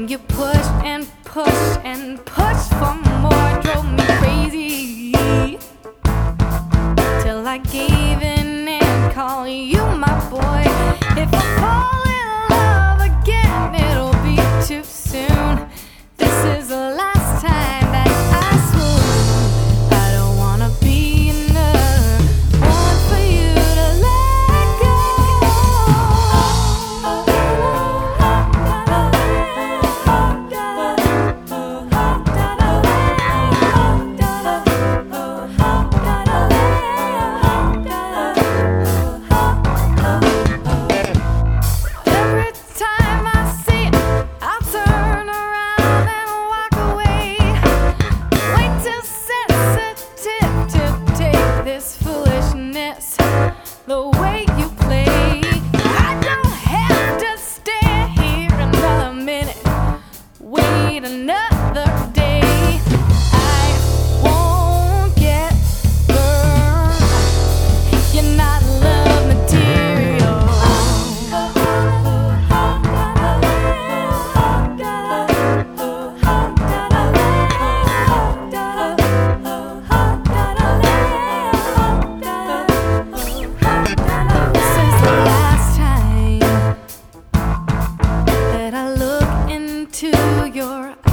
You pushed and pushed and pushed for more, drove me crazy, till I gave in and called you my boy. If I fall in love again, it'll be too soon. This is the last time that I swoon. I don't wanna be another one for you to let go. Every time I see it, I'll turn around and walk away. Way too sensitive to take this foolishness the way you play. I don't have to stay here another minute, wait another day. I won't get burned. You're not love material. This is the last time that I look into your eyes.